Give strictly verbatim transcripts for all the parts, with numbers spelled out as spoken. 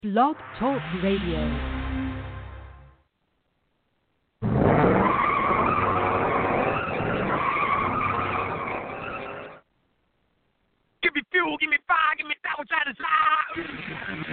Blog Talk Radio. Give me fuel, give me fire, give me that which I desire.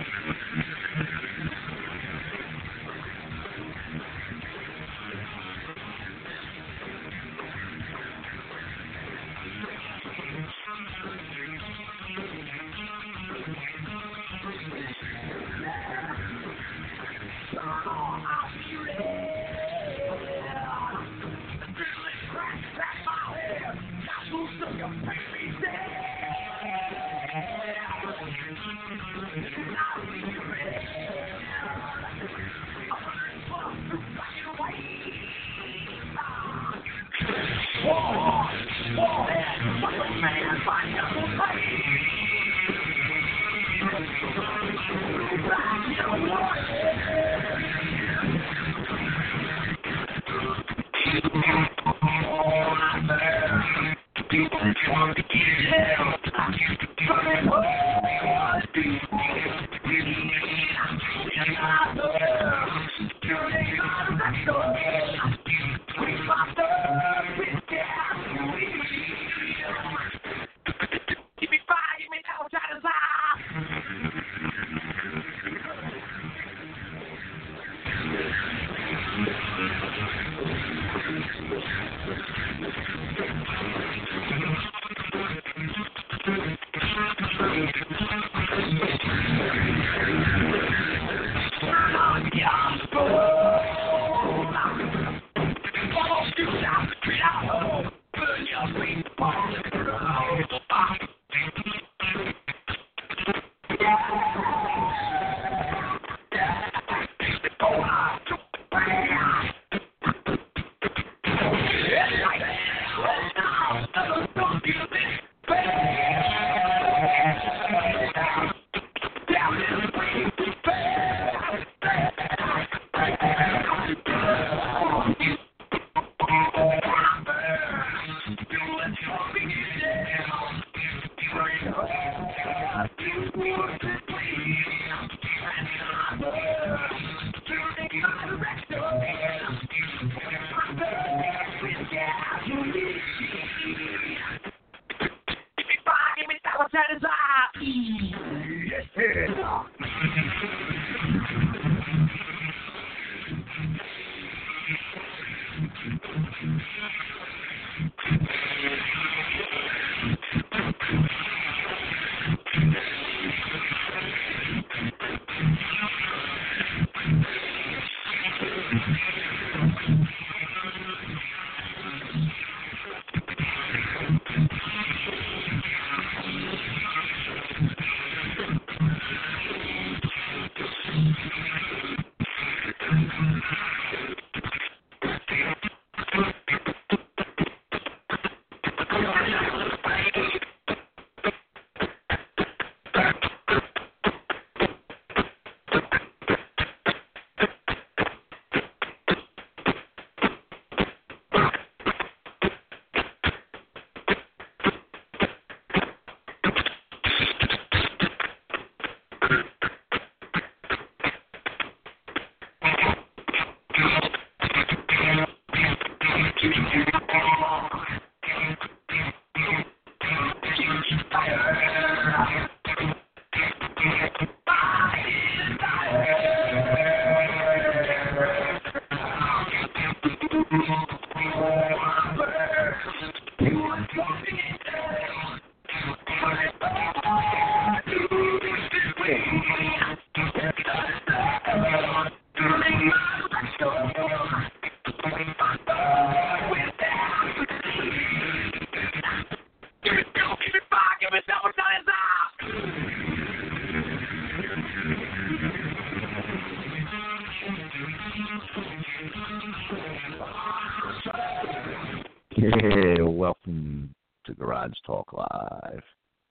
Yeah, welcome to Garage Talk Live.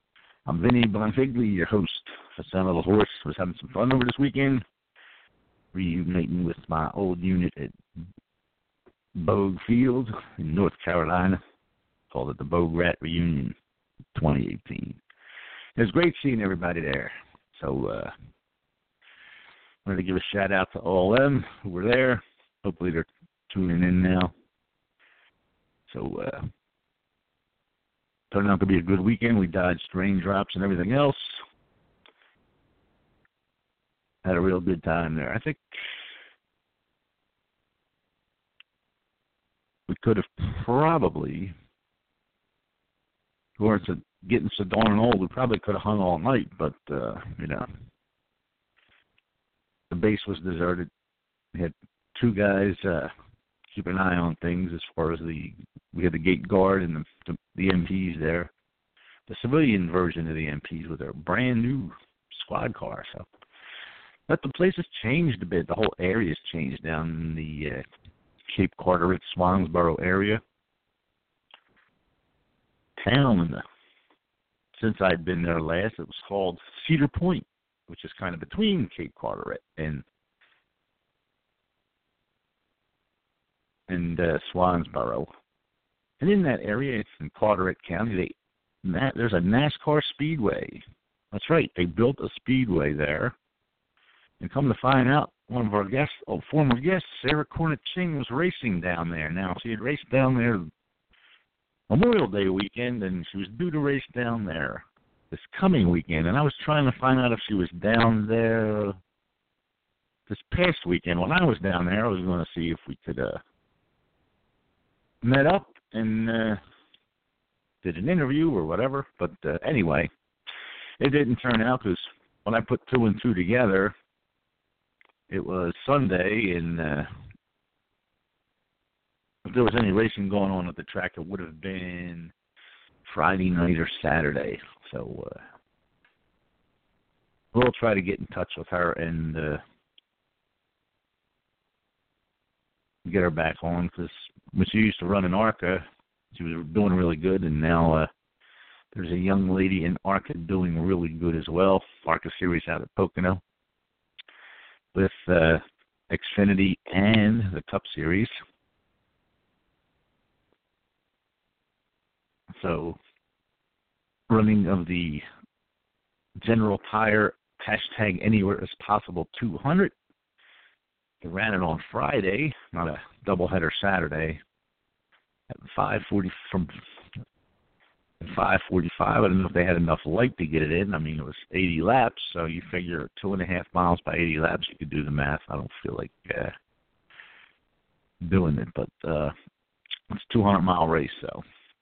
I'm Vinny Bonfigli, your host. For Son of the Horse was having some fun over this weekend, reuniting with my old unit at Bogue Field in North Carolina. Called it the Bogue Rat Reunion twenty eighteen. It was great seeing everybody there. So uh, I want to give a shout out to all of them who were there. Hopefully they're tuning in now. So, uh, turned out to be a good weekend. We dodged raindrops and everything else. Had a real good time there. I think we could have probably, we weren't getting so darn old, we probably could have hung all night, but, uh, you know, the base was deserted. We had two guys uh, keep an eye on things as far as the, we had the gate guard and the, the, the M Ps there. The civilian version of the M Ps with their brand new squad car. So, but the place has changed a bit. The whole area has changed down in the uh, Cape Carteret, Swansboro area. Town, since I'd been there last, it was called Cedar Point, which is kind of between Cape Carteret and and uh, Swansboro. And in that area, it's in Carteret County, they, that, there's a NASCAR speedway. That's right, they built a speedway there. And come to find out, one of our guests, oh, former guests, Sarah Cornett Ching, was racing down there. Now, she had raced down there Memorial Day weekend, and she was due to race down there this coming weekend. And I was trying to find out if she was down there this past weekend. When I was down there, I was going to see if we could uh, met up and uh, did an interview or whatever. But uh, anyway, it didn't turn out because when I put two and two together, it was Sunday, and uh, if there was any racing going on at the track, it would have been Friday night or Saturday. So uh, we'll try to get in touch with her and uh, get her back on, because when she used to run in ARCA, she was doing really good, and now uh, there's a young lady in ARCA doing really good as well. ARCA series out at Pocono with uh, Xfinity and the Cup Series. So, running of the General Tire hashtag Anywhere As Possible two hundred. They ran it on Friday, not a doubleheader Saturday, at five forty from five forty-five. I don't know if they had enough light to get it in. I mean, it was eighty laps, so you figure two and a half miles by eighty laps, you could do the math. I don't feel like uh, doing it, but uh, it's a two hundred mile race, so.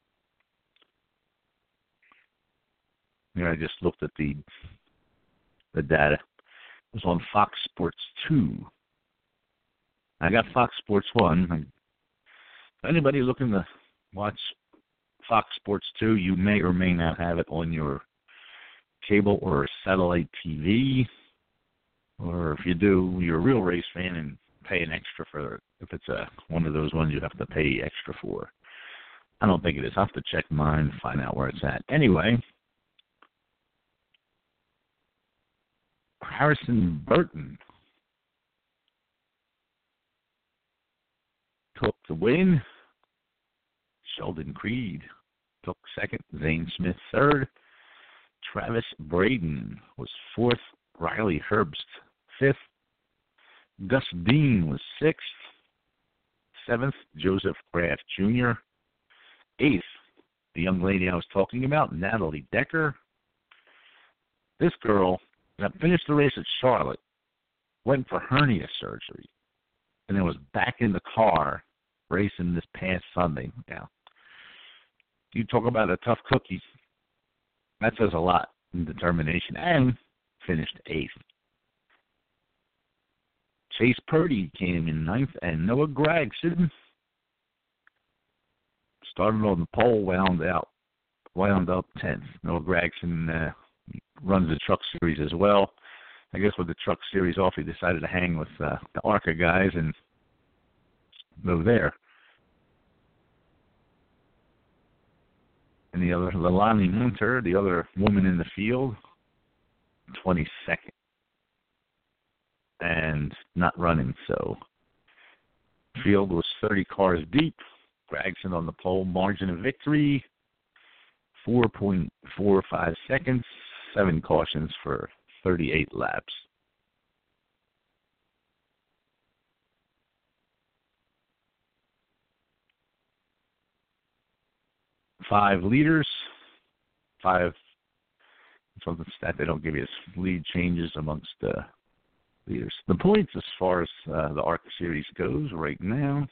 Here, I just looked at the the data. It was on Fox Sports two. I got Fox Sports one. Anybody looking to watch Fox Sports two, you may or may not have it on your cable or satellite T V. Or if you do, you're a real race fan and pay an extra for it. If it's a, one of those ones you have to pay extra for. I don't think it is. I'll have to check mine and find out where it's at. Anyway, Harrison Burton took the win. Sheldon Creed took second. Zane Smith third. Travis Braden was fourth. Riley Herbst fifth. Gus Dean was sixth. Seventh, Joseph Kraft Junior Eighth, the young lady I was talking about, Natalie Decker. This girl that finished the race at Charlotte, went for hernia surgery, and then was back in the car racing this past Sunday. Now, you talk about a tough cookie. That says a lot in determination, and finished eighth. Chase Purdy came in ninth, and Noah Gragson started on the pole, wound out, wound up tenth. Noah Gragson uh, runs the Truck Series as well. I guess with the Truck Series off, he decided to hang with uh, the ARCA guys and go there. And the other, Leilani Munter, the other woman in the field, twenty-second. And not running, so field was thirty cars deep. Gragson on the pole, margin of victory, four point four five seconds, seven cautions for thirty-eight laps. five leaders, five, something stat they don't give you is lead changes amongst the uh, leaders. The points as far as uh, the ARCA series goes right now.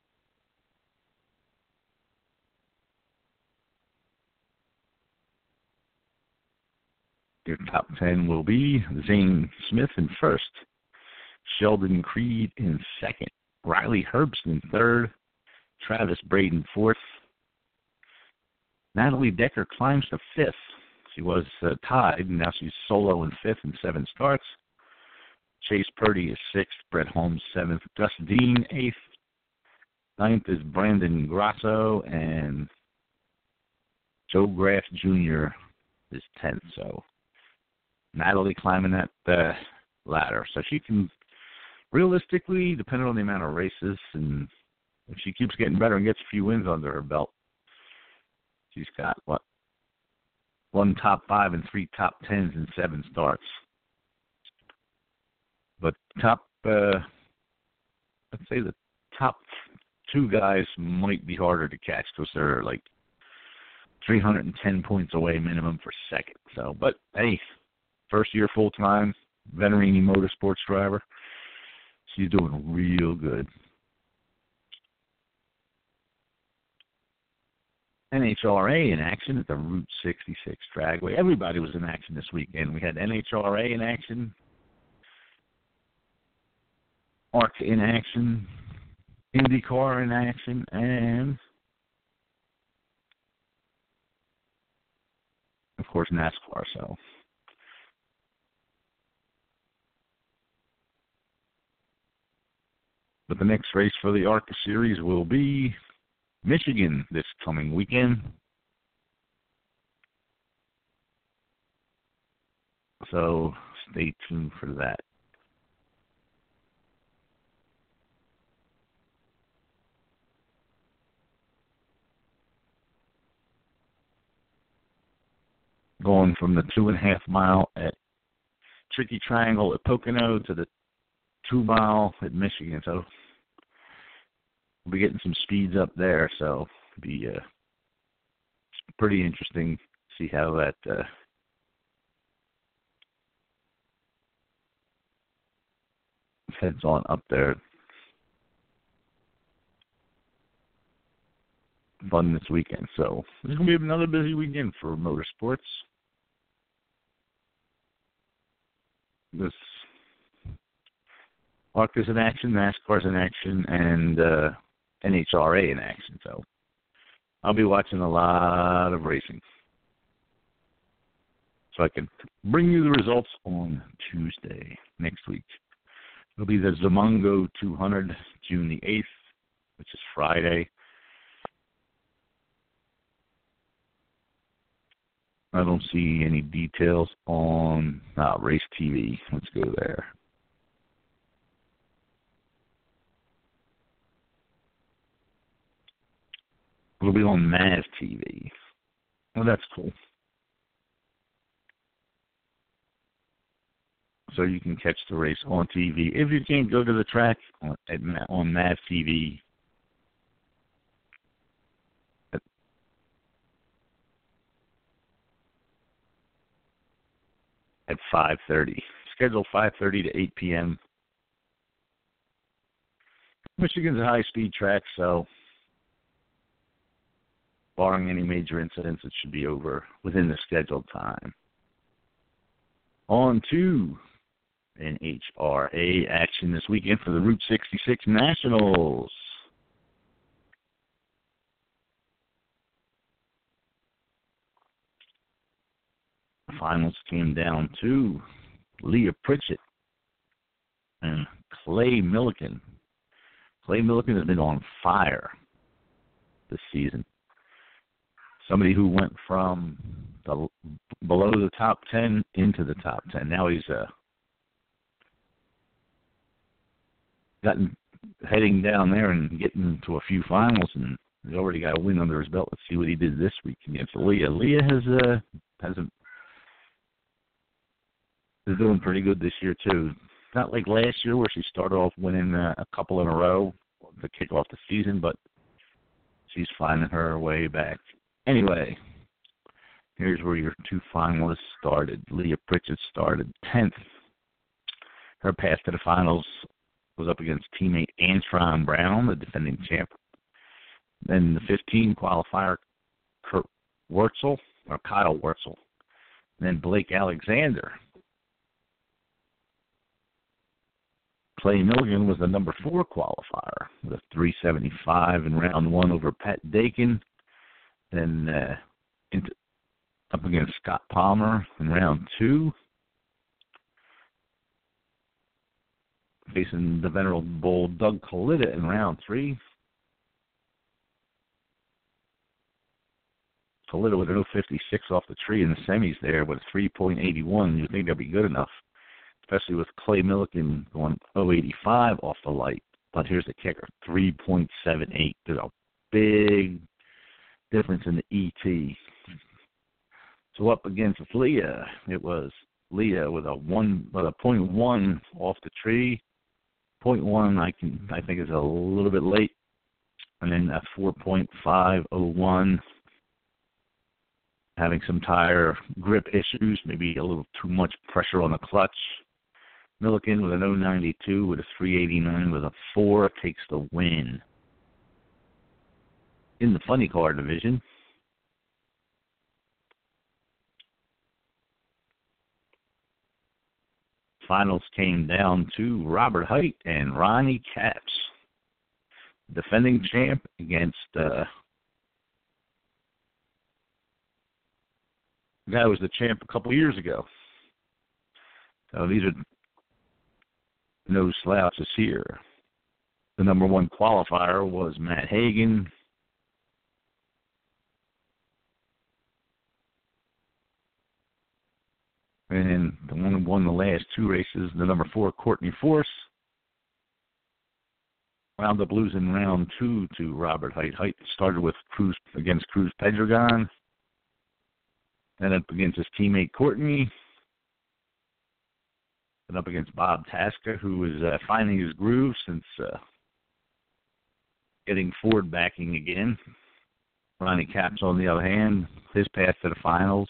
Your top ten will be Zane Smith in first, Sheldon Creed in second, Riley Herbst in third, Travis Braden fourth, Natalie Decker climbs to fifth. She was uh, tied, and now she's solo in fifth in seven starts. Chase Purdy is sixth, Brett Holmes seventh, Gus Dean eighth, ninth is Brandon Grasso, and Joe Graff Junior is tenth. So Natalie climbing that uh, ladder. So she can, realistically, depending on the amount of races, and if she keeps getting better and gets a few wins under her belt, she's got, what, one top five and three top tens in seven starts. But top, uh, let's say the top two guys might be harder to catch because they're like three hundred ten points away minimum for second. So, but hey, first year full time, Veterini Motorsports driver. She's doing real good. N H R A in action at the Route sixty-six Dragway. Everybody was in action this weekend. We had N H R A in action, ARCA in action, IndyCar in action, and, of course, NASCAR. So, but the next race for the ARCA series will be Michigan this coming weekend. So stay tuned for that. Going from the two and a half mile at Tricky Triangle at Pocono to the two mile at Michigan. So we'll be getting some speeds up there. So it'll be uh, pretty interesting to see how that uh, heads on up there. Fun this weekend. So this is going to be another busy weekend for motorsports. This ARCA's in action, NASCAR's in action, and uh, N H R A in action. So I'll be watching a lot of racing. So I can bring you the results on Tuesday next week. It'll be the Zamongo two hundred, June the eighth, which is Friday. I don't see any details on uh, Race T V. Let's go there. It'll be on Mav T V. Well, that's cool. So you can catch the race on T V. If you can't go to the track, on, on Mav T V, at, at five thirty. Scheduled five thirty to eight p.m. Michigan's a high-speed track, so barring any major incidents, it should be over within the scheduled time. On to N H R A action this weekend for the Route sixty-six Nationals. The finals came down to Leah Pritchett and Clay Milliken. Clay Milliken has been on fire this season. Somebody who went from the, below the top ten into the top ten. Now he's uh, gotten heading down there and getting to a few finals, and he's already got a win under his belt. Let's see what he did this week against Leah. Leah has uh, hasn't is doing pretty good this year too. Not like last year where she started off winning uh, a couple in a row to kick off the season, but she's finding her way back Anyway, here's where your two finalists started. Leah Pritchett started tenth. Her path to the finals was up against teammate Antron Brown, the defending champ. Then the fifteen qualifier, Kurt Wurtzel, or Kyle Wurtzel. Then Blake Alexander. Clay Milligan was the number four qualifier with a three seventy-five in round one over Pat Dakin. Then uh, into, up against Scott Palmer in round two. Facing the venerable Doug Kalita in round three. Kalita with an oh fifty-six off the tree in the semis there with a three point eight one. You'd think that'd be good enough, especially with Clay Milligan going oh eighty-five off the light. But here's the kicker, three point seven eight. There's a big difference in the E T. So up against Leah, it was Leah with a one with a point one off the tree. Point one, I can I think is a little bit late, and then a four point five oh one. Having some tire grip issues, maybe a little too much pressure on the clutch. Milliken with an oh ninety-two with a three eighty-nine with a four takes the win. In the funny car division, finals came down to Robert Height and Ronnie Capps, defending champ against uh, the guy who was the champ a couple years ago. So these are no slouches here. The number one qualifier was Matt Hagan. And the one who won the last two races, the number four, Courtney Force, wound up losing round two to Robert Height. Height started with Cruz against Cruz Pedregon, then up against his teammate Courtney, and up against Bob Tasker, who was uh, finding his groove since uh, getting Ford backing again. Ronnie Capps, on the other hand, his path to the finals.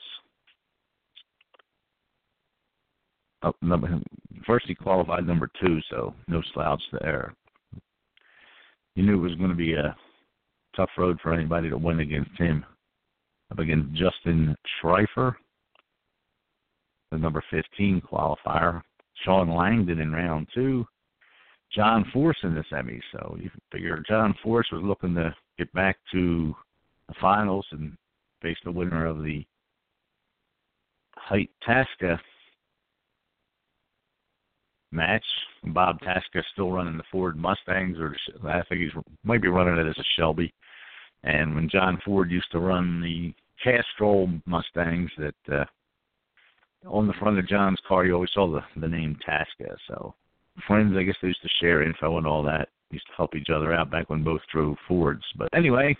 Oh, number, first he qualified number two, so no slouch there. You knew it was going to be a tough road for anybody to win against him. Up against Justin Schreifer, the number fifteen qualifier. Sean Langdon in round two. John Force in the semis. So you figure John Force was looking to get back to the finals and face the winner of the Height Tasca match. Bob Tasker still running the Ford Mustangs, or I think he's might be running it as a Shelby. And when John Ford used to run the Castrol Mustangs, that uh, on the front of John's car, you always saw the, the name Tasca. So friends, I guess they used to share info and all that. Used to help each other out back when both drove Fords. But anyway,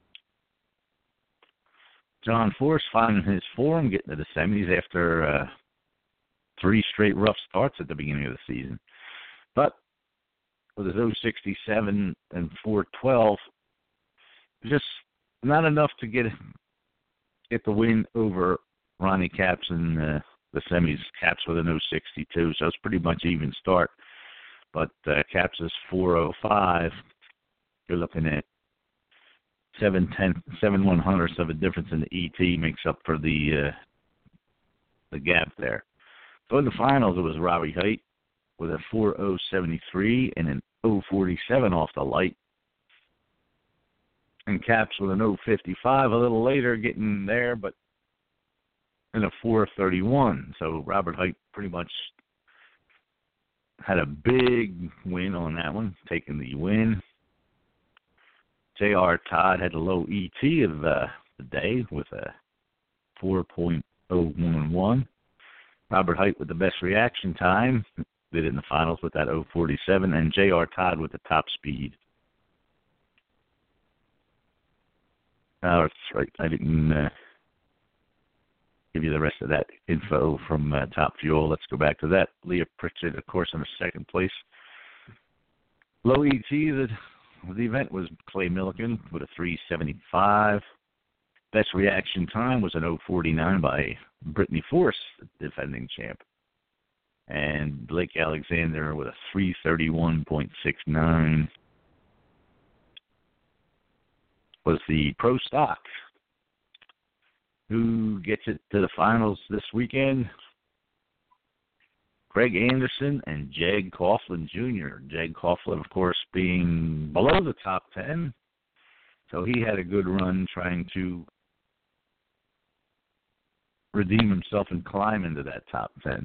John Force finding his form, getting to the semis after uh, three straight rough starts at the beginning of the season. But with his oh sixty-seven and four twelve, just not enough to get get the win over Ronnie Capps in uh, the semis. Capps with an oh sixty-two, so it's pretty much even start. But uh, Capps is four oh five. You're looking at seven ten, seven one hundredths of a difference in the E T makes up for the uh, the gap there. So in the finals, it was Robbie Height with a four oh seventy-three and an oh forty-seven off the light. And Capps with an oh fifty-five a little later, getting there, but in a four thirty-one. So Robert Height pretty much had a big win on that one, taking the win. J R. Todd had a low E T of uh, the day with a four point oh one one. Robert Height with the best reaction time, did it in the finals with that oh forty-seven, and J R. Todd with the top speed. Oh, that's right. I didn't uh, give you the rest of that info from uh, Top Fuel. Let's go back to that. Leah Pritchett, of course, in the second place. Low E T, the, the event was Clay Milliken with a three seventy-five. Best reaction time was an oh forty-nine by Brittany Force, the defending champ. And Blake Alexander with a three thirty-one point six nine was the pro stock. Who gets it to the finals this weekend? Greg Anderson and Jag Coughlin Junior Jag Coughlin, of course, being below the top ten. So he had a good run trying to redeem himself and climb into that top ten.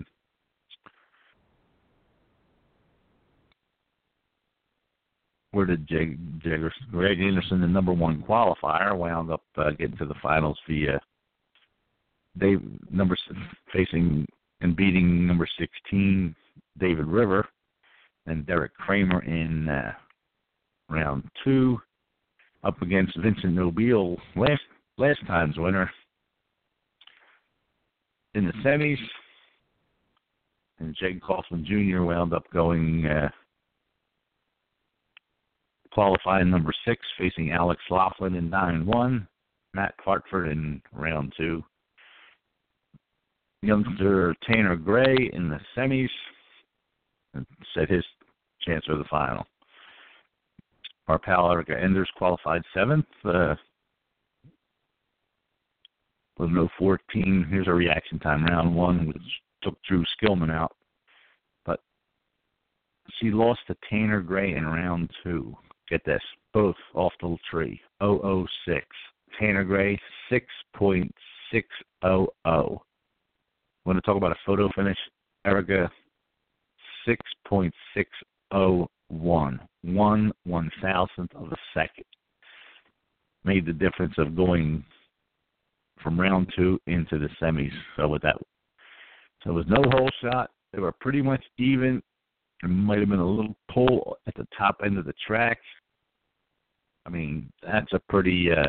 Where did Jag, Jag, Greg Anderson, the number one qualifier, wound up uh, getting to the finals via Dave, number facing and beating number sixteen, David River, and Derek Kramer in uh, round two, up against Vincent Nobile, last last time's winner in the semis. And Jag Coughlin Junior wound up going uh, qualifying number six, facing Alex Laughlin in nine one, Matt Hartford in round two. Youngster Tanner Gray in the semis and set his chance for the final. Our pal Erica Enders qualified seventh uh, with no fourteen. Here's a reaction time, round one, which took Drew Skillman out. But she lost to Tanner Gray in round two. Get this, both off the tree, oh oh six. Tanner Gray, six point six oh oh. Want to talk about a photo finish? Erica, six point six oh one. One one thousandth of a second. Made the difference of going from round two into the semis. So with that, so it was no hole shot. They were pretty much even. There might have been a little pull at the top end of the track. I mean, that's a pretty uh,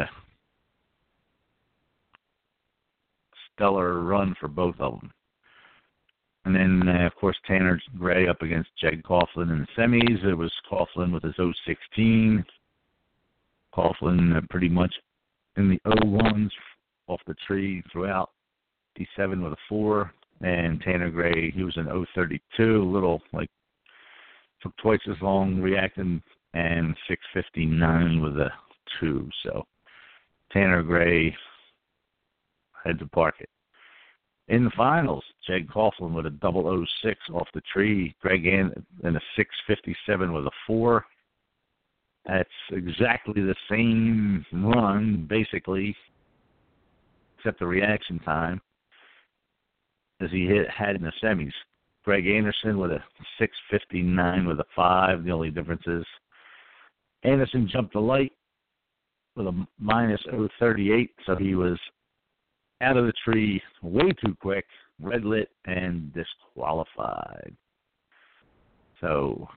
stellar run for both of them. And then, uh, of course, Tanner Gray up against Jag Coughlin in the semis. It was Coughlin with his oh sixteen. Coughlin uh, pretty much in the oh ones off the tree throughout. D seven with a four. And Tanner Gray, he was an oh thirty-two, a little, like, took twice as long reacting, and six fifty-nine with a two. So Tanner Gray had to park it. In the finals, Jag Coughlin with a double oh six off the tree. Greg Ann in a six fifty-seven with a four. That's exactly the same run, basically, except the reaction time, as he hit, had in the semis. Greg Anderson with a six fifty-nine with a five. The only difference is Anderson jumped the light with a minus oh thirty-eight, so he was out of the tree way too quick, red lit, and disqualified. So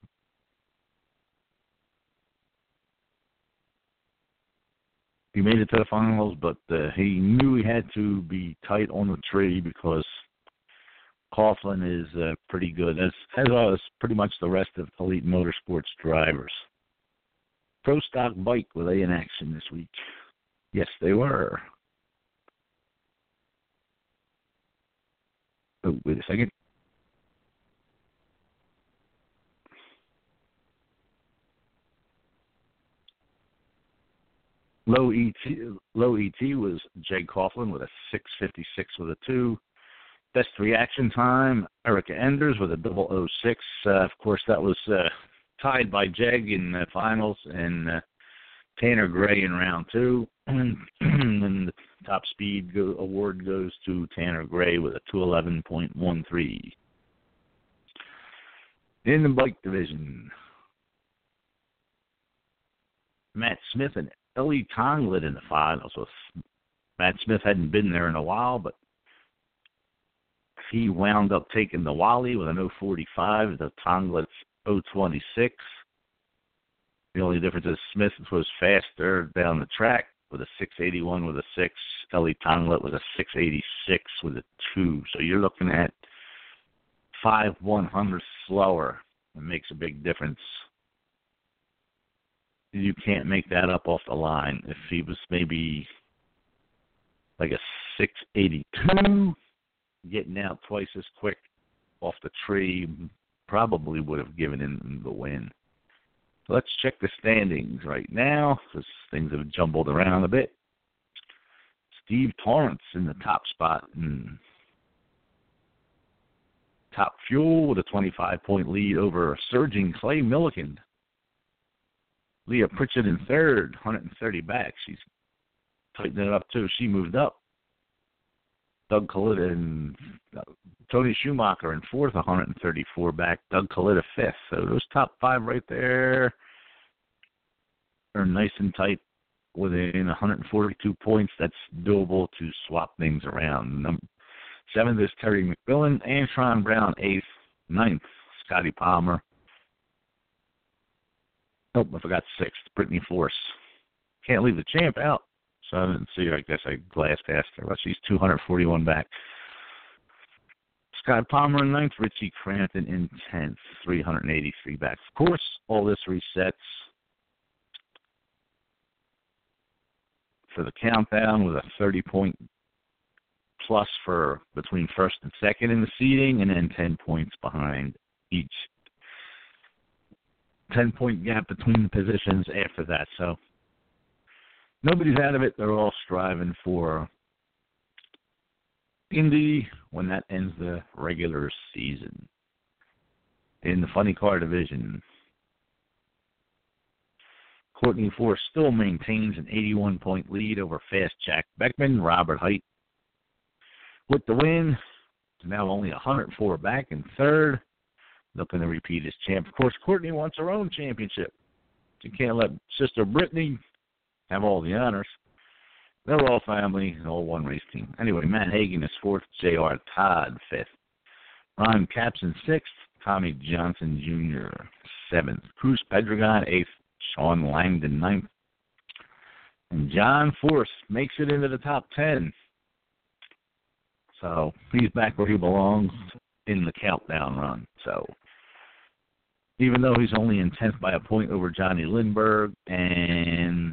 he made it to the finals, but uh, he knew he had to be tight on the tree because Coughlin is uh, pretty good, as as well as pretty much the rest of Elite Motorsports drivers. Pro Stock Bike, were they in action this week? Yes, they were. Oh, wait a second. Low E T, low E T was Jag Coughlin with a six fifty-six with a two. Best reaction time, Erica Enders with a double oh six. Uh, of course, that was uh, tied by Jag in the finals, and uh, Tanner Gray in round two. And the top speed go, award goes to Tanner Gray with a two eleven point one three. In the bike division, Matt Smith and Ellie Tonglet in the finals. So Matt Smith hadn't been there in a while, but he wound up taking the Wally with an oh forty-five, the Tonglet's oh twenty-six. The only difference is Smith was faster down the track with a six eighty-one with a six. Ellie Tonglet with a six eighty-six with a two. So you're looking at five one hundredths slower. It makes a big difference. You can't make that up off the line. If he was maybe like a six eighty-two. Getting out twice as quick off the tree probably would have given him the win. So let's check the standings right now, because things have jumbled around a bit. Steve Torrance in the top spot in Top Fuel with a twenty-five point lead over surging Clay Milliken. Leah Pritchett in third, one hundred thirty back. She's tightening it up, too. She moved up. Doug Kalita and uh, Tony Schumacher in fourth, one hundred thirty-four back. Doug Kalita fifth. So those top five right there are nice and tight within one hundred forty-two points. That's doable to swap things around. Number seventh is Terry McMillan. Antron Brown, eighth. Ninth, Scotty Palmer. Oh, I forgot sixth, Brittany Force. Can't leave the champ out. So I didn't see her. I guess I glassed past her. But she's two hundred forty-one back. Scott Palmer in ninth. Richie Crampton in tenth. three hundred eighty-three back. Of course, all this resets for the countdown with a thirty point plus for between first and second in the seeding, and then ten points behind each. ten point gap between the positions after that. So nobody's out of it. They're all striving for Indy when that ends the regular season. In the funny car division, Courtney Force still maintains an eighty-one point lead over Fast Jack Beckman. Robert Height with the win. Now only one hundred four back in third. Looking to repeat as champ. Of course, Courtney wants her own championship. You can't let Sister Brittany have all the honors. They're all family and all one race team. Anyway, Matt Hagan is fourth. J R Todd fifth. Ron Capson sixth. Tommy Johnson Junior seventh. Cruz Pedregon eighth. Sean Langdon ninth. And John Force makes it into the top ten. So he's back where he belongs in the countdown run. So even though he's only in tenth by a point over Johnny Lindbergh and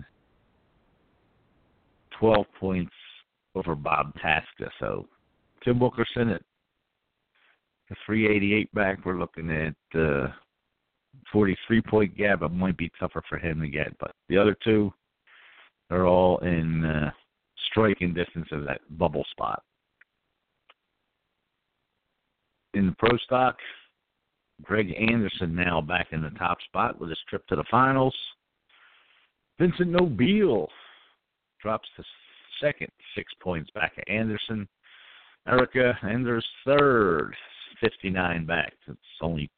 twelve points over Bob Tasca. So Tim Wilkerson at the three eighty-eight back, we're looking at uh, forty-three point gap. It might be tougher for him to get, but the other two are all in uh, striking distance of that bubble spot. In the Pro Stock, Greg Anderson now back in the top spot with his trip to the finals. Vincent Nobile drops to second, six points back at Anderson. Erica Enders third, fifty-nine back. It's only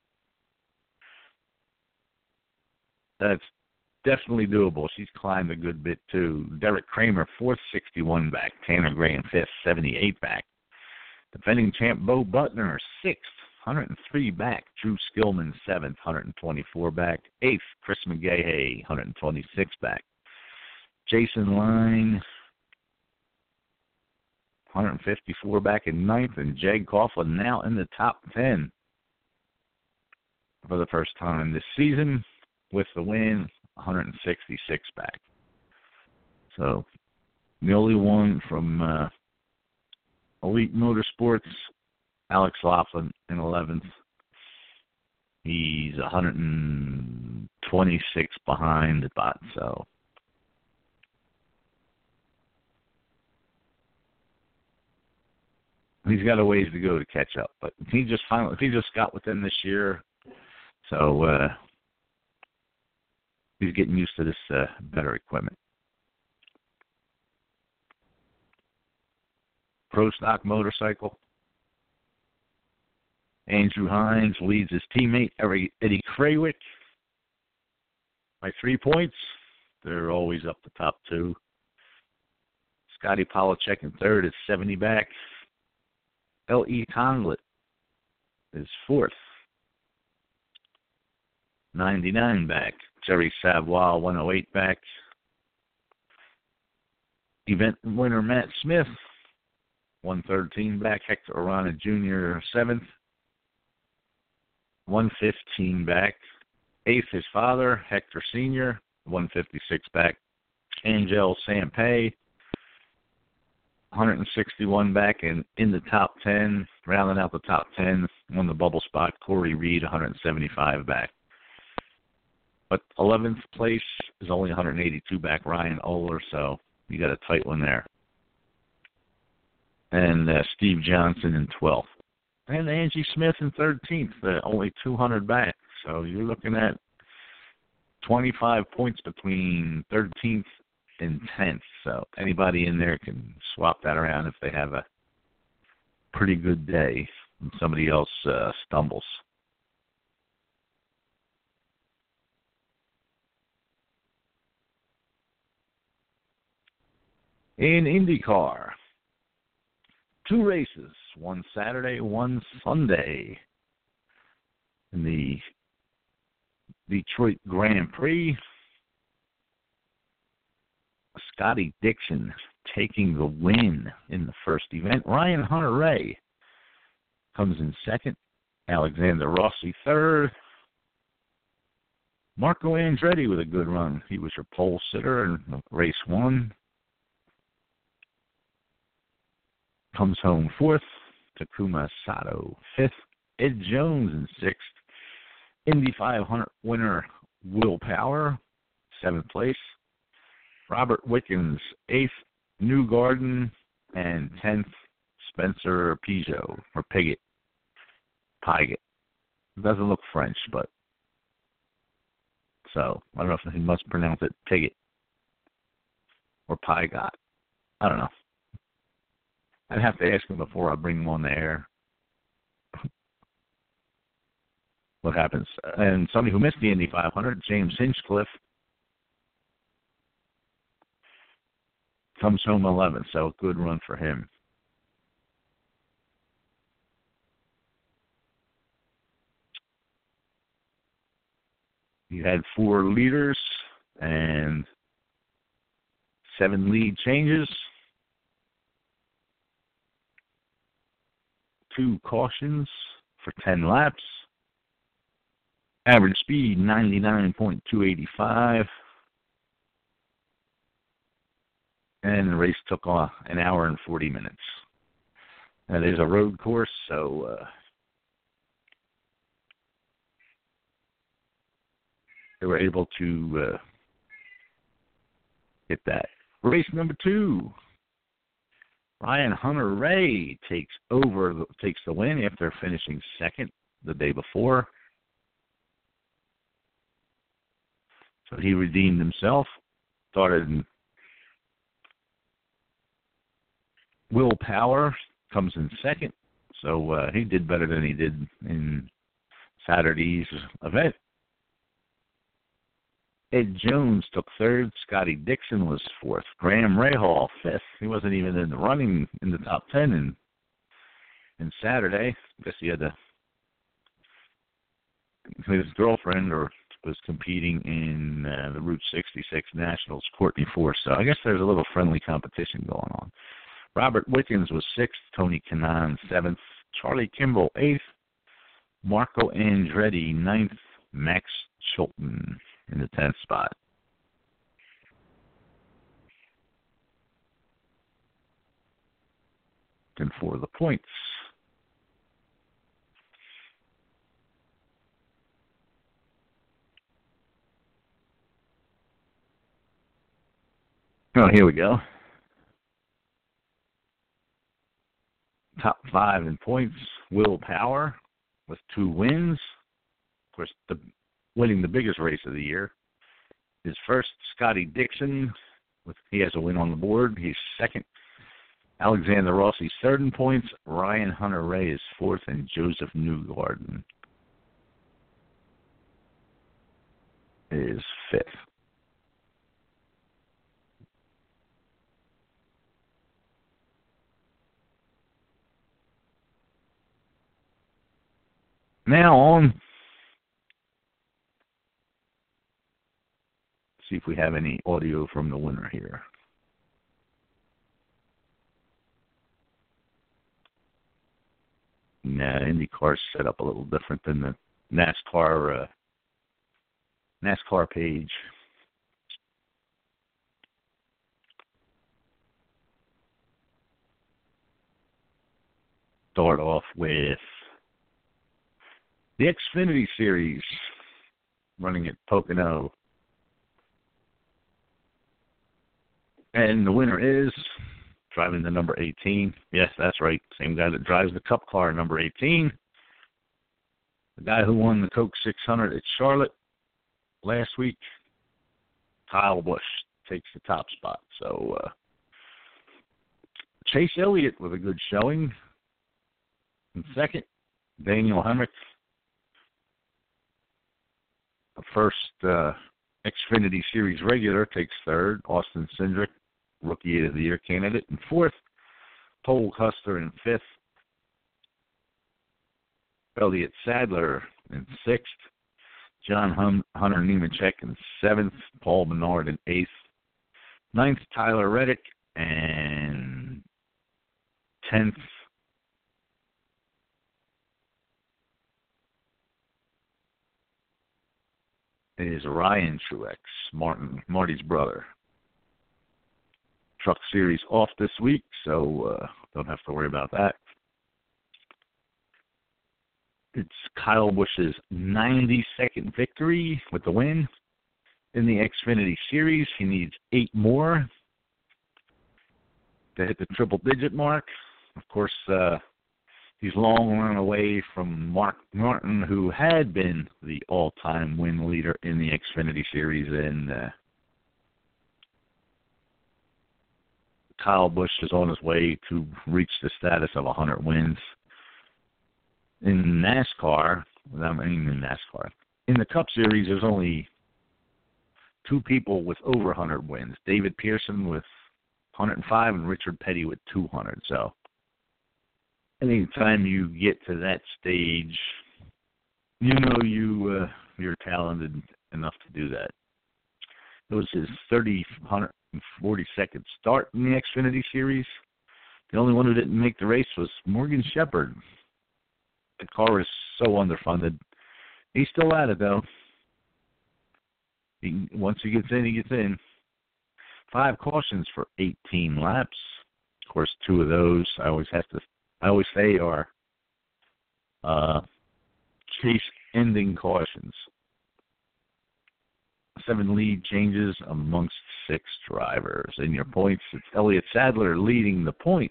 that's definitely doable. She's climbed a good bit too. Derek Kramer fourth, sixty-one back. Tanner Graham fifth, seventy-eight back. Defending champ Bo Butner sixth, one hundred three back. Drew Skillman seventh, one hundred twenty-four back. Eighth, Chris McGahey, one hundred twenty-six back. Jason Line, one hundred fifty-four back in ninth, and Jag Coughlin now in the top ten for the first time this season with the win, one hundred sixty-six back. So the only one from uh, Elite Motorsports, Alex Laughlin in eleventh. He's one hundred twenty-six behind the bot, so he's got a ways to go to catch up. But he just finally, he just got with them this year, so uh, he's getting used to this uh, better equipment. Pro Stock Motorcycle. Andrew Hines leads his teammate Eddie Krawick by three points. They're always up the top two. Scotty Polachek in third is seventy back. L E. Conglett is fourth, ninety-nine back. Jerry Savoie, one oh eight back. Event winner Matt Smith, one thirteen back. Hector Arana Junior seventh, one fifteen back. Eighth, his father, Hector Senior, one fifty-six back. Angel Sampay, one sixty-one back and in the top ten, rounding out the top ten on the bubble spot, Corey Reed, one seventy-five back. But eleventh place is only one eighty-two back, Ryan Oler, so you got a tight one there. And uh, Steve Johnson in twelfth. And Angie Smith in thirteenth, uh, only two hundred back. So you're looking at twenty-five points between thirteenth and tenth. So anybody in there can swap that around if they have a pretty good day and somebody else uh, stumbles. In IndyCar, two races, one Saturday, one Sunday. In the Detroit Grand Prix, Scotty Dixon taking the win in the first event. Ryan Hunter-Reay comes in second. Alexander Rossi third. Marco Andretti with a good run. He was your pole sitter in race one. Comes home fourth. Takuma Sato fifth. Ed Jones in sixth. Indy five hundred winner Will Power, seventh place. Robert Wickens, eighth. Newgarden, and tenth. Spencer Peugeot, or Pigot. Pigot. Doesn't look French, but so I don't know if he must pronounce it Pigot or Pigot. I don't know. I'd have to ask him before I bring him on the air. What happens? And somebody who missed the Indy five hundred, James Hinchcliffe, comes home eleventh, so a good run for him. You had four leaders and seven lead changes. Two cautions for ten laps. Average speed, ninety-nine point two eight five. And the race took uh, an hour and forty minutes. Now, there's a road course, so uh, they were able to uh, hit that. Race number two. Ryan Hunter-Reay takes over, takes the win after finishing second the day before. So he redeemed himself. Started in Will Power comes in second. So uh, he did better than he did in Saturday's event. Ed Jones took third. Scotty Dixon was fourth. Graham Rahal fifth. He wasn't even in the running in the top ten in, in Saturday. I guess he had to. His girlfriend or was competing in uh, the Route sixty-six Nationals, Courtney Force. So I guess there's a little friendly competition going on. Robert Wickens was sixth. Tony Kanaan seventh. Charlie Kimball eighth. Marco Andretti ninth. Max Chilton in the tenth spot. And for the points. Oh, here we go. Top five in points. Will Power with two wins. Of course, the winning the biggest race of the year. His first, Scotty Dixon, with he has a win on the board. He's second. Alexander Rossi's third in points. Ryan Hunter-Reay is fourth, and Joseph Newgarden is fifth. Now on. See if we have any audio from the winner here. Nah, IndyCar's set up a little different than the NASCAR uh, NASCAR page. start off with the Xfinity Series running at Pocono. And the winner is driving the number eighteen. Yes, that's right. Same guy that drives the Cup car, number eighteen. The guy who won the Coke six hundred at Charlotte last week, Kyle Busch, takes the top spot. So uh, Chase Elliott with a good showing. In second, Daniel Hemrick. The first uh, Xfinity Series regular takes third. Austin Cindric, Rookie of the Year candidate, in fourth. Cole Custer in fifth. Elliott Sadler in sixth. John Hun- Hunter Nemechek in seventh. Paul Menard in eighth. Ninth, Tyler Reddick, and tenth, is Ryan Truex, Martin, Marty's brother. Truck Series off this week, so uh, don't have to worry about that. It's Kyle Busch's ninety-second victory with the win in the Xfinity Series. He needs eight more to hit the triple-digit mark. Of course, uh, he's long run away from Mark Martin, who had been the all-time win leader in the Xfinity Series, and uh, Kyle Busch is on his way to reach the status of one hundred wins. In NASCAR, I mean in NASCAR, in the Cup Series, there's only two people with over one hundred wins, David Pearson with one hundred five and Richard Petty with two hundred. So anytime you get to that stage, you know you, uh, you're talented enough to do that. It was his thirty, one hundred forty-second start in the Xfinity Series. The only one who didn't make the race was Morgan Shepherd. The car is so underfunded. He's still at it, though. He, once he gets in, he gets in. Five cautions for eighteen laps. Of course, two of those I always have to. I always say are uh, chase-ending cautions. Seven lead changes amongst six drivers. In your points, it's Elliott Sadler leading the points.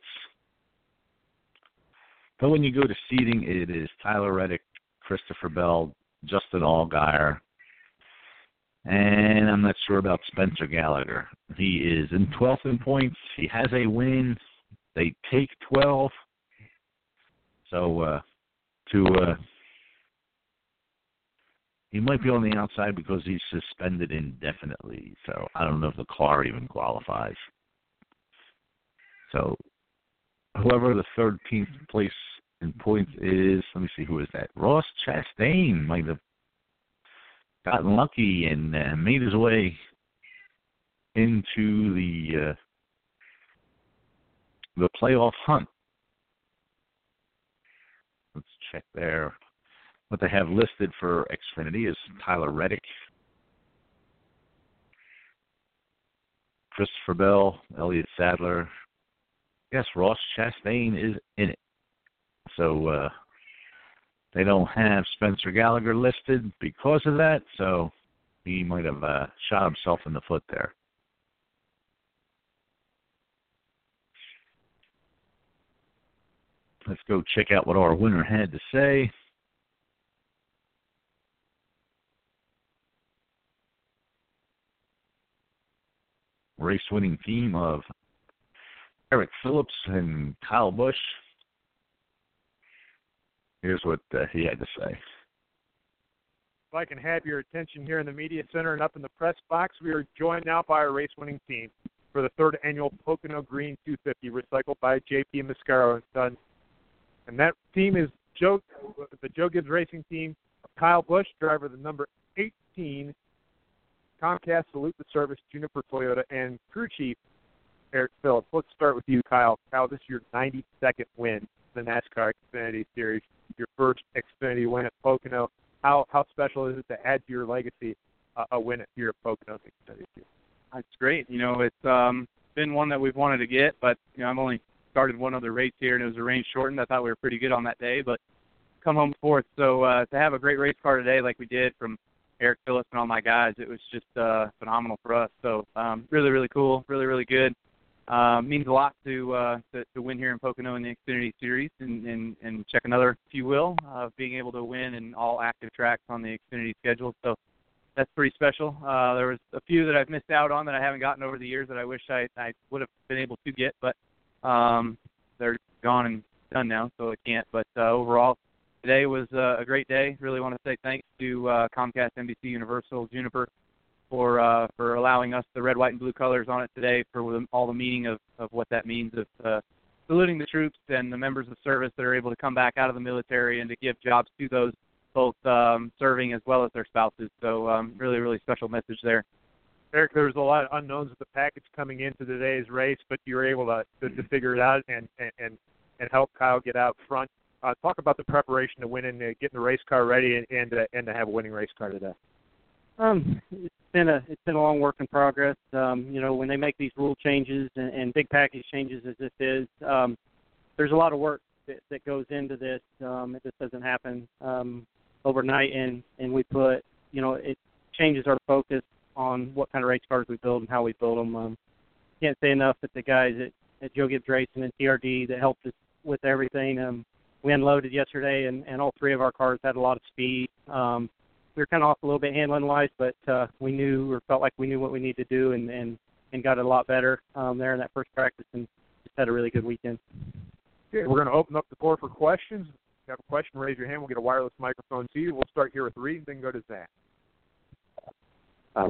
But when you go to seeding, it is Tyler Reddick, Christopher Bell, Justin Allgaier, and I'm not sure about Spencer Gallagher. He is in twelfth in points. He has a win. They take twelve. So uh, to uh, he might be on the outside because he's suspended indefinitely. So I don't know if the car even qualifies. So whoever the thirteenth place in points is, let me see, who is that? Ross Chastain might have gotten lucky and uh, made his way into the uh, the playoff hunt. Let's check there. What they have listed for Xfinity is Tyler Reddick, Christopher Bell, Elliott Sadler. Yes, Ross Chastain is in it. So uh, they don't have Spencer Gallagher listed because of that, so he might have uh, shot himself in the foot there. Let's go check out what our winner had to say. Race-winning team of Eric Phillips and Kyle Busch. Here's what uh, he had to say. If I can have your attention here in the media center and up in the press box, we are joined now by our race-winning team for the third annual Pocono Green two fifty, recycled by J P Mascaro and Sons. And that team is Joe, the Joe Gibbs Racing Team, Kyle Busch, driver the number eighteen, Comcast Salute the Service, Juniper Toyota, and crew chief Eric Phillips. Let's start with you, Kyle. Kyle, this is your ninety-second win in the NASCAR Xfinity Series, your first Xfinity win at Pocono. How how special is it to add to your legacy uh, a win here at Pocono Xfinity Series? It's great. You know, it's um, been one that we've wanted to get, but, you know, I've only started one other race here, and it was a rain shortened. I thought we were pretty good on that day, but come home fourth. So uh, to have a great race car today like we did from Eric Phillips and all my guys, it was just uh, phenomenal for us. So um, really, really cool, really, really good. Uh, means a lot to, uh, to to win here in Pocono in the Xfinity Series and, and, and check another, if you will, of uh, being able to win in all active tracks on the Xfinity schedule. So that's pretty special. Uh, there was a few that I've missed out on that I haven't gotten over the years that I wish I, I would have been able to get, but um, they're gone and done now, so I can't. But uh, overall, today was uh, a great day. Really want to say thanks to uh, Comcast, N B C, Universal, Juniper, for uh, for allowing us the red, white, and blue colors on it today, for all the meaning of, of what that means of uh, saluting the troops and the members of service that are able to come back out of the military and to give jobs to those both um, serving as well as their spouses. So um, really, really special message there. Eric, there was a lot of unknowns with the package coming into today's race, but you were able to, to, to figure it out and, and, and help Kyle get out front. Uh, talk about the preparation to win and uh, getting the race car ready and and, uh, and to have a winning race car today. Um, it's been a it's been a long work in progress. Um, you know, when they make these rule changes and, and big package changes as this is, um, there's a lot of work that, that goes into this. Um, it just doesn't happen um, overnight, and, and we put, you know, it changes our focus on what kind of race cars we build and how we build them. Um, can't say enough that the guys at, at Joe Gibbs Racing and T R D that helped us with everything. Um, we unloaded yesterday, and, and all three of our cars had a lot of speed. Um, we were kind of off a little bit handling-wise, but uh, we knew or felt like we knew what we needed to do and, and, and got it a lot better um, there in that first practice and just had a really good weekend. Okay, we're going to open up the floor for questions. If you have a question, raise your hand. We'll get a wireless microphone to you. We'll start here with Reed, then go to Zach. Uh,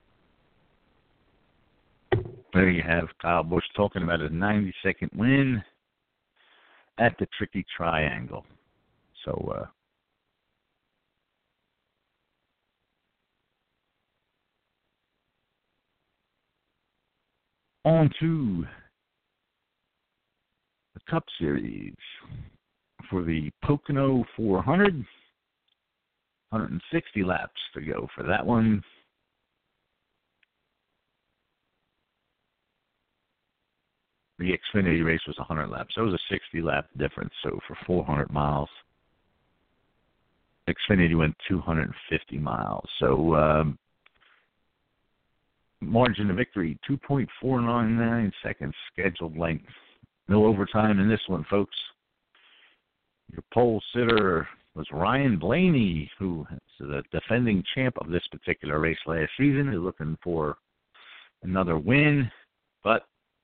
there you have Kyle Busch talking about his ninety-second win at the Tricky Triangle. So, uh, on to the Cup Series for the Pocono four hundred. one hundred sixty laps to go for that one. The Xfinity race was one hundred laps. That was a sixty-lap difference, so for four hundred miles. Xfinity went two hundred fifty miles. So, um, margin of victory, two point four nine nine seconds scheduled length. No overtime in this one, folks. Your pole sitter was Ryan Blaney, who is the defending champ of this particular race last season. He's looking for another win, but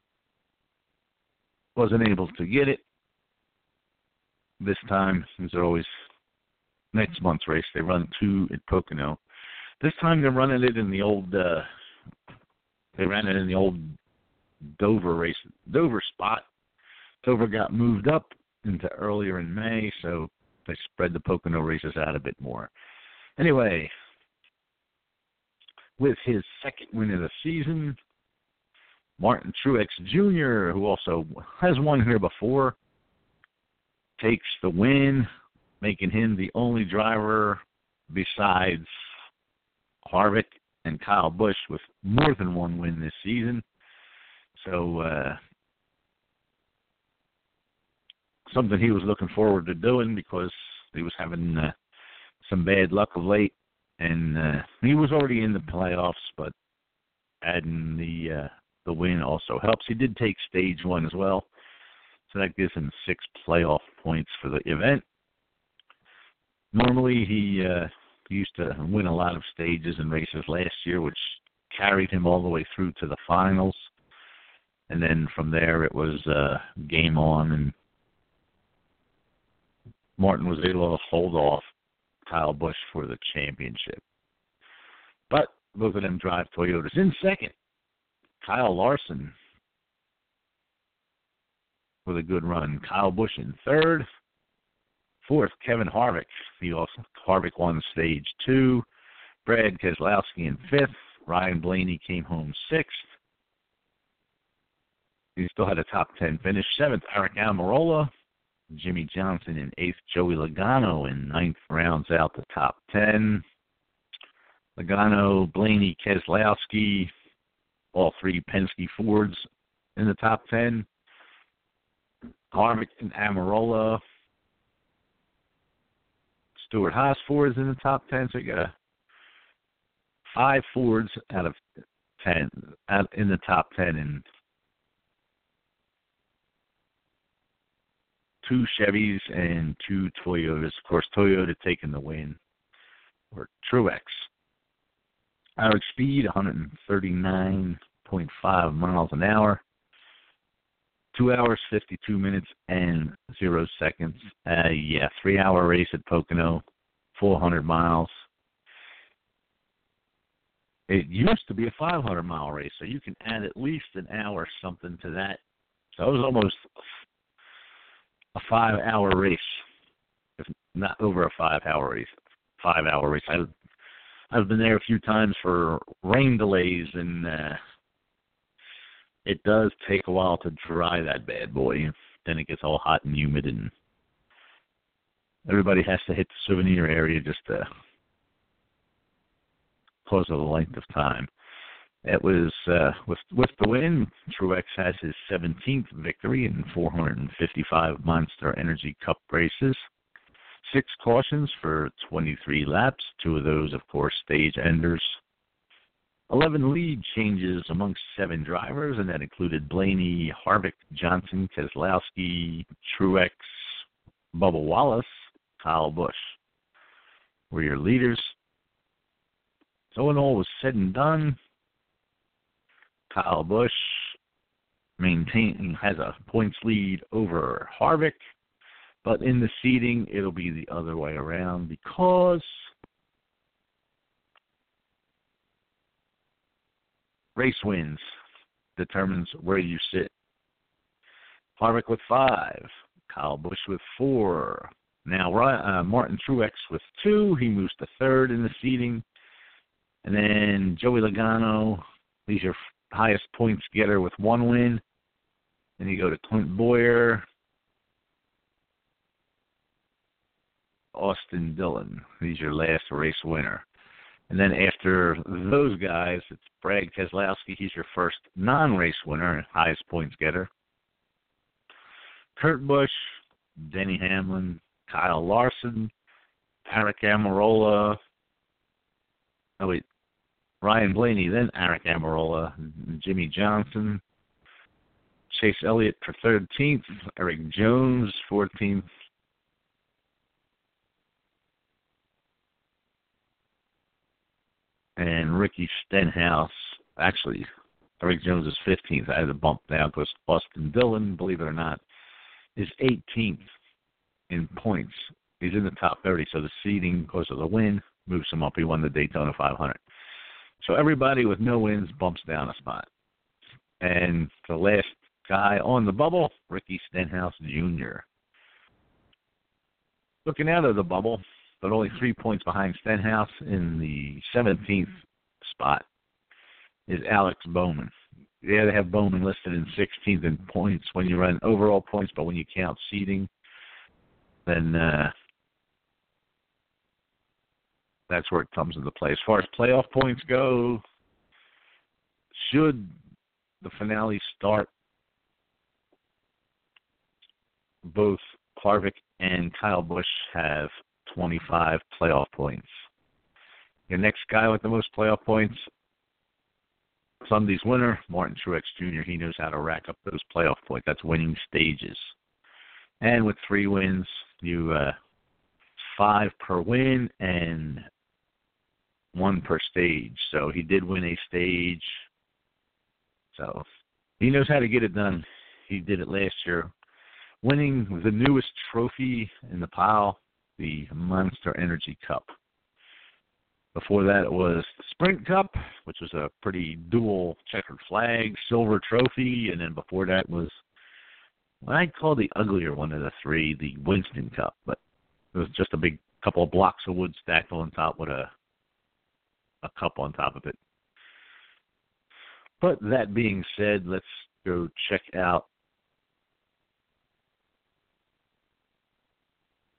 wasn't able to get it. This time, as always, next month's race, they run two at Pocono. This time they're running it in the old, uh, they ran it in the old Dover race, Dover spot. Dover got moved up into earlier in May, so they spread the Pocono races out a bit more. Anyway, with his second win of the season, Martin Truex Junior, who also has won here before, takes the win, making him the only driver besides Harvick and Kyle Busch with more than one win this season. So, uh, something he was looking forward to doing because he was having uh, some bad luck of late, and uh, he was already in the playoffs, but adding the uh, the win also helps. He did take stage one as well, so that gives him six playoff points for the event. Normally, he uh, used to win a lot of stages and races last year, which carried him all the way through to the finals, and then from there it was uh, game on, and Martin was able to hold off Kyle Busch for the championship. But both of them drive Toyotas. In second, Kyle Larson with a good run. Kyle Busch in third. Fourth, Kevin Harvick. He also, Harvick won stage two. Brad Keselowski in fifth. Ryan Blaney came home sixth. He still had a top ten finish. Seventh, Aric Almirola. Jimmy Johnson in eighth. Joey Logano in ninth rounds out the top ten. Logano, Blaney, Keselowski, all three Penske Fords in the top ten. Harvick and Amarola. Stuart Haas Ford is in the top ten, so you got a five Fords out of ten out in the top ten, and two Chevys and two Toyotas. Of course, Toyota taking the win, or Truex. Average speed, one thirty-nine point five miles an hour. Two hours, fifty-two minutes, and zero seconds. Uh, yeah, three-hour race at Pocono, four hundred miles. It used to be a five hundred mile race, so you can add at least an hour something to that. So it was almost a five-hour race, if not over a five-hour race. Five-hour race. I've, I've been there a few times for rain delays, and uh, it does take a while to dry that bad boy. Then it gets all hot and humid, and everybody has to hit the souvenir area just to close of the length of time. It was uh, with with the win. Truex has his seventeenth victory in four hundred fifty-five Monster Energy Cup races. Six cautions for twenty-three laps. Two of those, of course, stage enders. Eleven lead changes amongst seven drivers, and that included Blaney, Harvick, Johnson, Keselowski, Truex, Bubba Wallace, Kyle Busch were your leaders. So when all was said and done, Kyle Busch maintain has a points lead over Harvick, but in the seeding it'll be the other way around because race wins determines where you sit. Harvick with five, Kyle Busch with four. Now uh, Martin Truex with two. He moves to third in the seeding. And then Joey Logano, he's your highest points getter with one win. Then you go to Clint Boyer, Austin Dillon. He's your last race winner. And then after those guys, it's Brad Keselowski. He's your first non-race winner, highest points getter. Kurt Busch, Denny Hamlin, Kyle Larson, Aric Almirola. Oh, wait. Ryan Blaney, then Aric Almirola, Jimmy Johnson, Chase Elliott for thirteenth, Eric Jones, fourteenth. And Ricky Stenhouse, actually, Eric Jones is fifteenth. I had to bump down because Austin Dillon, believe it or not, is eighteenth in points. He's in the top thirty, so the seeding, because of the win, moves him up. He won the Daytona five hundred. So everybody with no wins bumps down a spot. And the last guy on the bubble, Ricky Stenhouse Junior Looking out of the bubble, but only three points behind Stenhouse in the seventeenth spot, is Alex Bowman. Yeah, they have Bowman listed in sixteenth in points when you run overall points, but when you count seeding, then uh, that's where it comes into play. As far as playoff points go, should the finale start, both Harvick and Kyle Busch have twenty-five playoff points. Your next guy with the most playoff points, Sunday's winner, Martin Truex Junior He knows how to rack up those playoff points. That's winning stages. And with three wins, you uh, five per win and one per stage. So he did win a stage. So he knows how to get it done. He did it last year, winning the newest trophy in the pile, the Monster Energy Cup. Before that, it was the Sprint Cup, which was a pretty dual checkered flag, silver trophy, and then before that was what I'd call the uglier one of the three, the Winston Cup. But it was just a big couple of blocks of wood stacked on top with a a cup on top of it. But that being said, let's go check out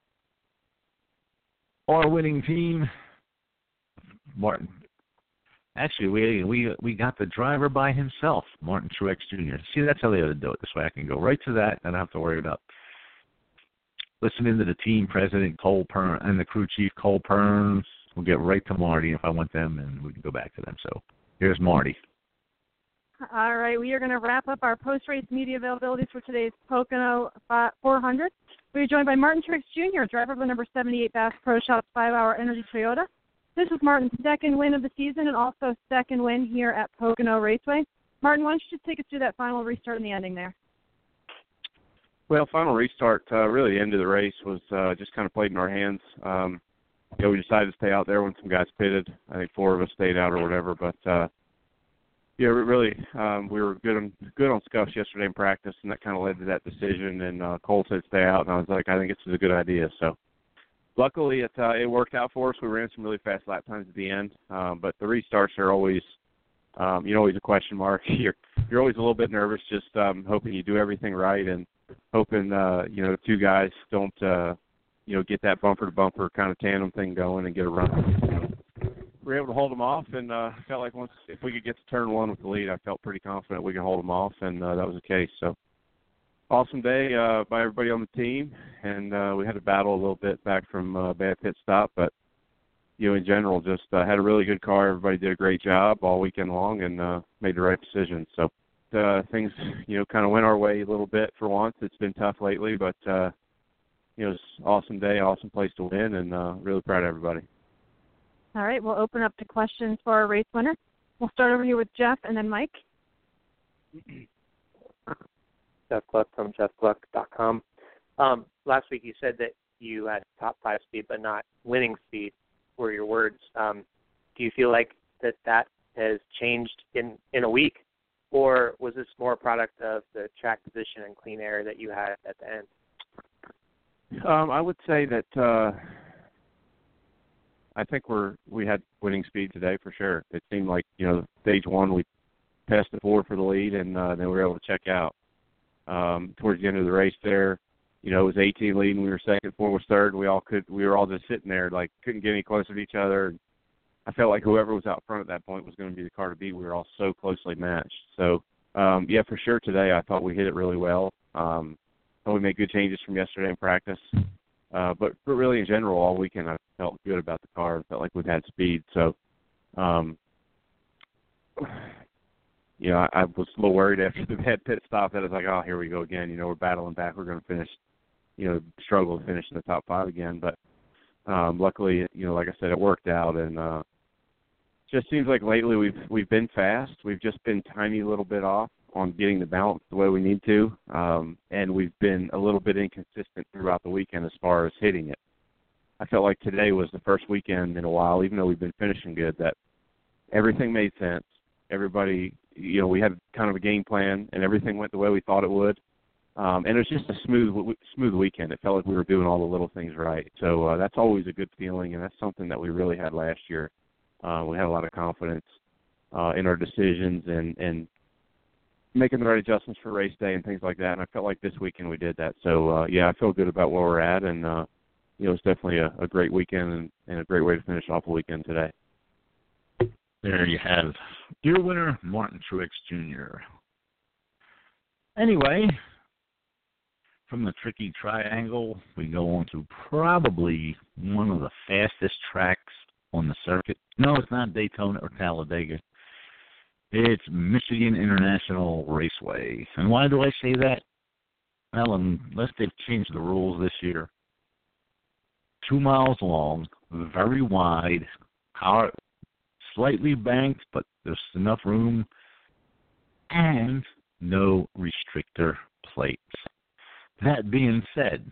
our winning team. Martin Actually, we we we got the driver by himself, Martin Truex Junior See, that's how they ought to do it. This way I can go right to that and I don't have to worry about listening to the team president, Cole Pern, and the crew chief, Cole Perns. We'll get right to Marty if I want them, and we can go back to them. So here's Marty. All right, we are going to wrap up our post-race media availabilities for today's Pocono four hundred. We are joined by Martin Truex Junior, driver of the number seventy-eight Bass Pro Shops five-hour Energy Toyota. This was Martin's second win of the season and also second win here at Pocono Raceway. Martin, why don't you just take us through that final restart and the ending there? Well, final restart, uh, really the end of the race was uh, just kind of played in our hands. Um, you know, we decided to stay out there when some guys pitted. I think four of us stayed out or whatever, but uh, yeah, really, um, we were good on good on scuffs yesterday in practice, and that kind of led to that decision. And uh, Cole said stay out, and I was like, I think this is a good idea. So, luckily, it uh, it worked out for us. We ran some really fast lap times at the end, um, but the restarts are always, um, you know, always a question mark. You're you're always a little bit nervous, just um, hoping you do everything right and hoping uh, you know two guys don't uh, you know get that bumper to bumper kind of tandem thing going and get a run. We were able to hold them off, and uh, felt like once if we could get to turn one with the lead, I felt pretty confident we could hold them off, and uh, that was the case. So, awesome day uh, by everybody on the team, and uh, we had to battle a little bit back from a uh, bad pit stop, but you know, in general, just uh, had a really good car. Everybody did a great job all weekend long, and uh, made the right decision. So, uh, things you know kind of went our way a little bit for once. It's been tough lately, but uh, you know, it's an awesome day, awesome place to win, and uh, really proud of everybody. All right, we'll open up to questions for our race winner. We'll start over here with Jeff and then Mike. Jeff Gluck from jeff gluck dot com. Um, last week you said that you had top five speed but not winning speed, were your words. Um, do you feel like that that has changed in, in a week, or was this more a product of the track position and clean air that you had at the end? Um, I would say that uh, I think we're we had winning speed today for sure. It seemed like, you know, stage one we passed the forward for the lead, and uh, then we were able to check out. Um, towards the end of the race there, you know, it was eighteen leading, we were second, four was third. We all could we were all just sitting there, like couldn't get any closer to each other. I felt like whoever was out front at that point was going to be the car to beat. We were all so closely matched. So um, yeah, for sure today I thought we hit it really well. Um, thought we made good changes from yesterday in practice. Uh, but, but really, in general, all weekend I felt good about the car. I felt like we've had speed. So, um, you know, I, I was a little worried after the bad pit stop that I was like, oh, here we go again. You know, we're battling back. We're going to finish, you know, struggle to finish in the top five again. But um, luckily, you know, like I said, it worked out. And uh, just seems like lately we've we've been fast. We've just been tiny little bit off on getting the balance the way we need to, um, and we've been a little bit inconsistent throughout the weekend as far as hitting it. I felt like today was the first weekend in a while, even though we've been finishing good, that everything made sense. Everybody, you know, we had kind of a game plan, and everything went the way we thought it would. Um, and it was just a smooth smooth weekend. It felt like we were doing all the little things right. So uh, that's always a good feeling, and that's something that we really had last year. Uh, we had a lot of confidence uh, in our decisions and, and making the right adjustments for race day and things like that, and I felt like this weekend we did that. So, uh, yeah, I feel good about where we're at, and, uh, you know, it's definitely a, a great weekend and, and a great way to finish off the weekend today. There you have your winner, Martin Truex Junior Anyway, from the tricky triangle, we go on to probably one of the fastest tracks on the circuit. No, it's not Daytona or Talladega. It's Michigan International Raceway. And why do I say that? Well, unless they've changed the rules this year. Two miles long, very wide, car, slightly banked, but there's enough room, and no restrictor plates. That being said,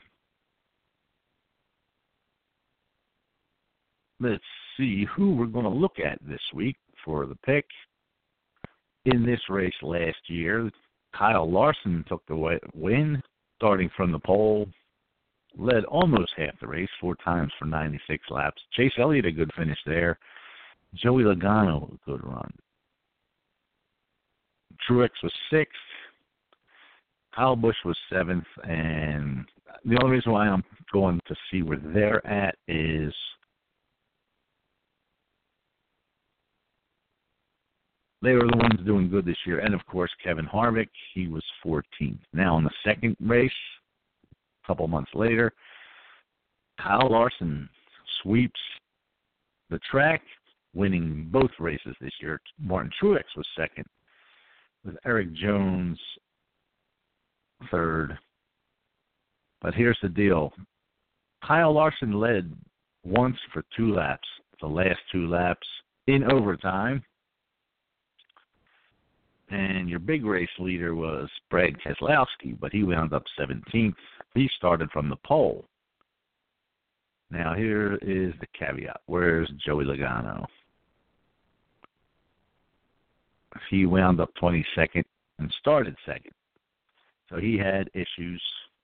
let's see who we're going to look at this week for the pick. In this race last year, Kyle Larson took the win, starting from the pole, led almost half the race, four times for ninety-six laps. Chase Elliott, a good finish there. Joey Logano, a good run. Truex was sixth. Kyle Busch was seventh. And the only reason why I'm going to see where they're at is they were the ones doing good this year. And, of course, Kevin Harvick, he was fourteenth. Now, in the second race, a couple months later, Kyle Larson sweeps the track, winning both races this year. Martin Truex was second, with Eric Jones third. But here's the deal. Kyle Larson led once for two laps, the last two laps in overtime. And your big race leader was Brad Keselowski, but he wound up seventeenth. He started from the pole. Now, here is the caveat. Where's Joey Logano? He wound up twenty-second and started second. So he had issues.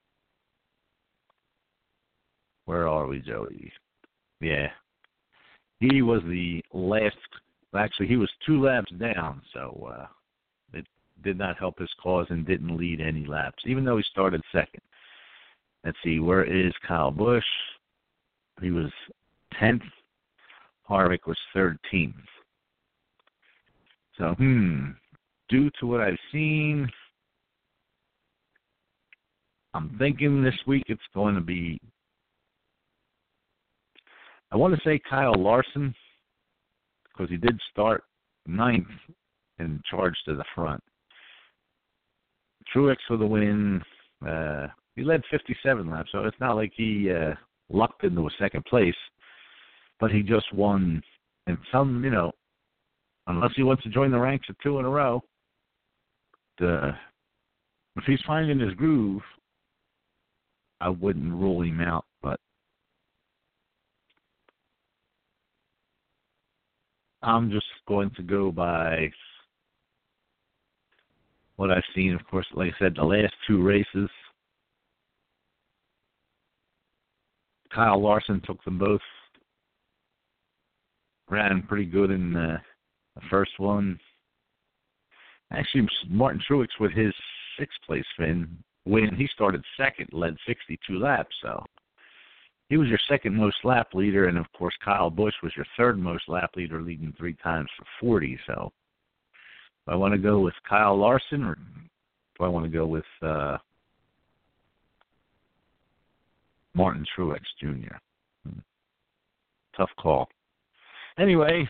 Where are we, Joey? Yeah. He was the last. Actually, he was two laps down, so uh, it did not help his cause and didn't lead any laps, even though he started second. Let's see, where is Kyle Busch? He was tenth. Harvick was thirteenth. So, hmm, due to what I've seen, I'm thinking this week it's going to be, I want to say Kyle Larson, because he did start ninth and charged to the front. Truex for the win. Uh, he led fifty-seven laps, so it's not like he uh, lucked into a second place, but he just won. And some, you know, unless he wants to join the ranks of two in a row, the, if he's finding his groove, I wouldn't rule him out. But I'm just going to go by what I've seen. Of course, like I said, the last two races, Kyle Larson took them both. Ran pretty good in the, the first one. Actually, Martin Truex with his sixth place win, when he started second, led sixty-two laps. So he was your second most lap leader, and of course Kyle Busch was your third most lap leader, leading three times for forty. So do I want to go with Kyle Larson, or do I want to go with uh, Martin Truex Junior? Hmm. Tough call. Anyway,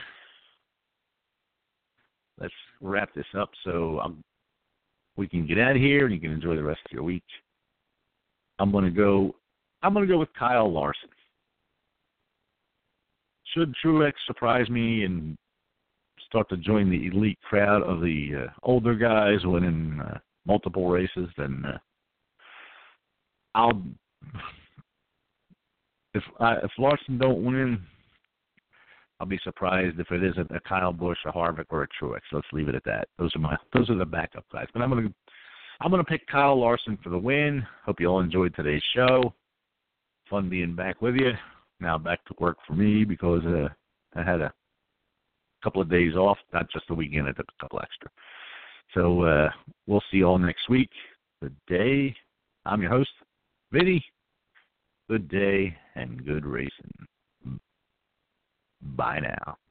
let's wrap this up so I'm, we can get out of here and you can enjoy the rest of your week. I'm going to go. I'm going to go with Kyle Larson. Should Truex surprise me and start to join the elite crowd of the uh, older guys winning uh, multiple races, then uh, I'll. If I, if Larson don't win, I'll be surprised if it isn't a Kyle Busch, a Harvick, or a Truex. Let's leave it at that. Those are my those are the backup guys. But I'm gonna I'm gonna pick Kyle Larson for the win. Hope you all enjoyed today's show. Fun being back with you. Now back to work for me because uh, I had a couple of days off, not just the weekend. I took a couple extra. So uh, we'll see you all next week. Good day. I'm your host, Vinny. Good day and good racing. Bye now.